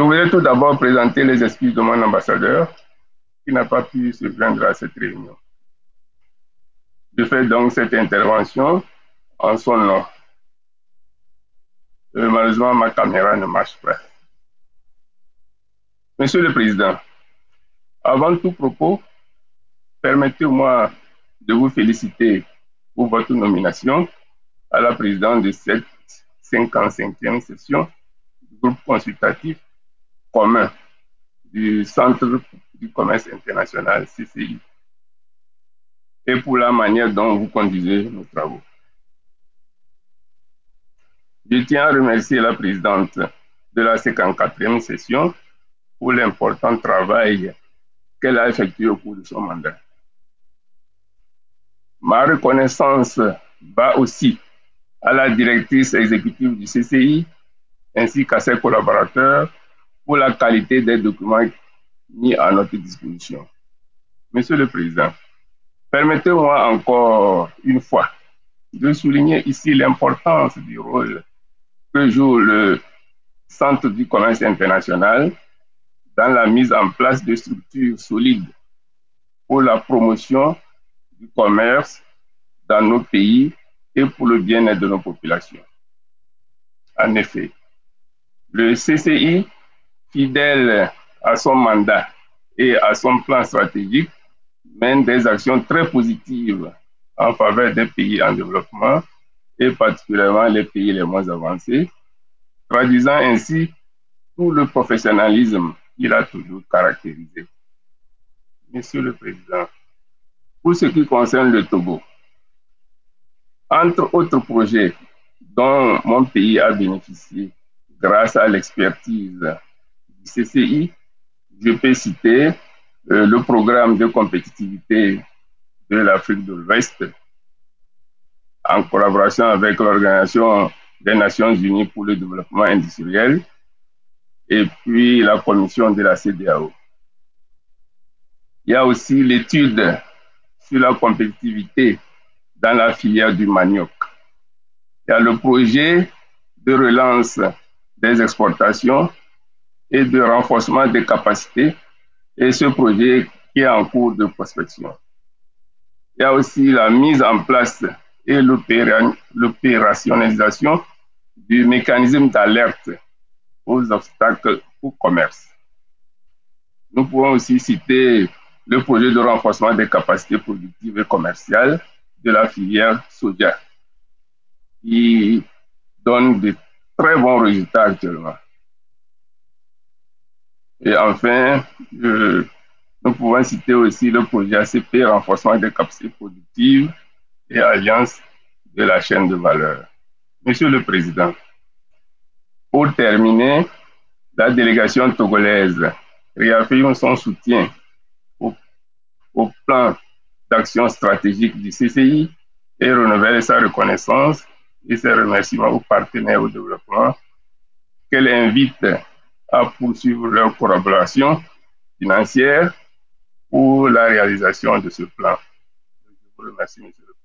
voudrais tout d'abord présenter les excuses de mon ambassadeur qui n'a pas pu se joindre à cette réunion. Je fais donc cette intervention en son nom. Malheureusement, ma caméra ne marche pas. Monsieur le Président, avant tout propos, permettez-moi de vous féliciter pour votre nomination à la présidence de cette 55e session du groupe consultatif commun du Centre du commerce international CCI et pour la manière dont vous conduisez nos travaux. Je tiens à remercier la présidente de la 54e session pour l'important travail qu'elle a effectué au cours de son mandat. Ma reconnaissance va aussi à la directrice exécutive du CCI ainsi qu'à ses collaborateurs pour la qualité des documents mis à notre disposition. Monsieur le Président, permettez-moi encore une fois de souligner ici l'importance du rôle que joue le Centre du commerce international dans la mise en place de structures solides pour la promotion du commerce dans nos pays et pour le bien-être de nos populations. En effet, le CCI, fidèle à son mandat et à son plan stratégique, mène des actions très positives en faveur des pays en développement et particulièrement les pays les moins avancés, traduisant ainsi tout le professionnalisme qu'il a toujours caractérisé. Monsieur le Président, pour ce qui concerne le Togo, entre autres projets dont mon pays a bénéficié grâce à l'expertise du CCI, je peux citer le programme de compétitivité de l'Afrique de l'Ouest en collaboration avec l'Organisation des Nations Unies pour le développement industriel et puis la commission de la CEDEAO. Il y a aussi l'étude sur la compétitivité dans la filière du manioc. Il y a le projet de relance des exportations et de renforcement des capacités et ce projet qui est en cours de prospection. Il y a aussi la mise en place et l'opérationnalisation du mécanisme d'alerte aux obstacles au commerce. Nous pouvons aussi citer le projet de renforcement des capacités productives et commerciales de la filière soja, qui donne de très bons résultats actuellement. Et enfin, nous pouvons citer aussi le projet ACP, renforcement des capacités productives et alliance de la chaîne de valeur. Monsieur le Président, pour terminer, la délégation togolaise réaffirme son soutien au plan d'action stratégique du CCI et renouvelle sa reconnaissance et ses remerciements aux partenaires au développement qu'elle invite à poursuivre leur collaboration financière pour la réalisation de ce plan. Je vous remercie, Monsieur le Président.